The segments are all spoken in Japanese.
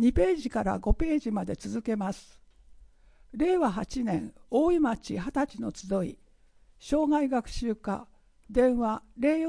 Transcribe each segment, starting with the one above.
2ページから5ページまで続けます。令和8年大井町20歳の集い、生涯学習課、電話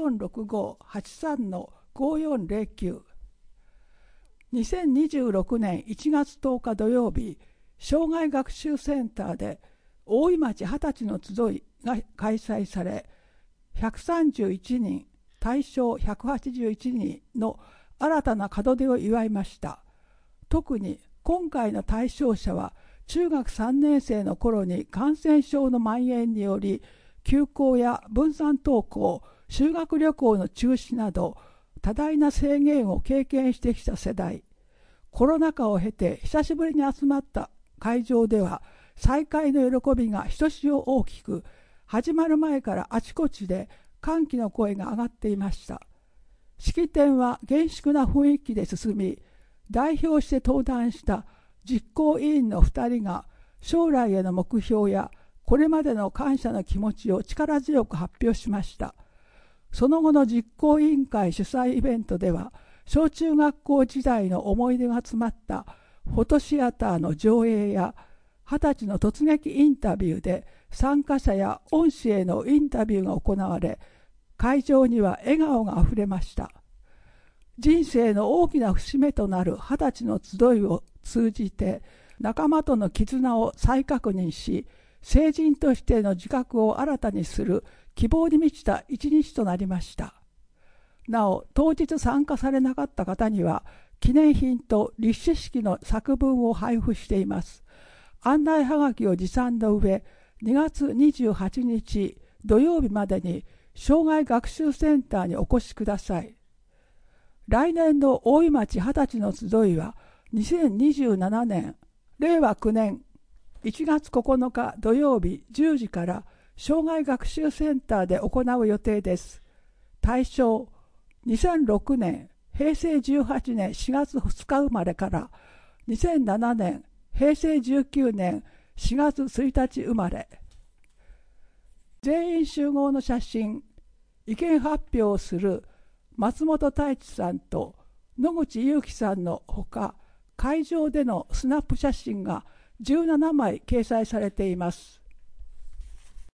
0465-83-5409。2026年1月10日土曜日、生涯学習センターで大井町20歳の集いが開催され、131人、対象181人の新たな門出を祝いました。特に今回の対象者は、中学3年生の頃に感染症の蔓延により、休校や分散登校、修学旅行の中止など、多大な制限を経験してきた世代。コロナ禍を経て久しぶりに集まった会場では、再会の喜びがひとしお大きく、始まる前からあちこちで歓喜の声が上がっていました。式典は厳粛な雰囲気で進み、代表して登壇した実行委員の2人が将来への目標やこれまでの感謝の気持ちを力強く発表しました。その後の実行委員会主催イベントでは、小中学校時代の思い出が詰まったフォトシアターの上映や、20歳の突撃インタビューで参加者や恩師へのインタビューが行われ、会場には笑顔があふれました。人生の大きな節目となる20歳の集いを通じて、仲間との絆を再確認し、成人としての自覚を新たにする希望に満ちた一日となりました。なお、当日参加されなかった方には、記念品と立志式の作文を配布しています。案内はがきを持参の上、2月28日土曜日までに生涯学習センターにお越しください。来年の大井町20歳の集いは、2027年令和9年1月9日土曜日10時から生涯学習センターで行う予定です。対象、2006年平成18年4月2日生まれから2007年平成19年4月1日生まれ。全員集合の写真、意見発表をする松本太一さんと野口祐樹さんのほか、会場でのスナップ写真が17枚掲載されています。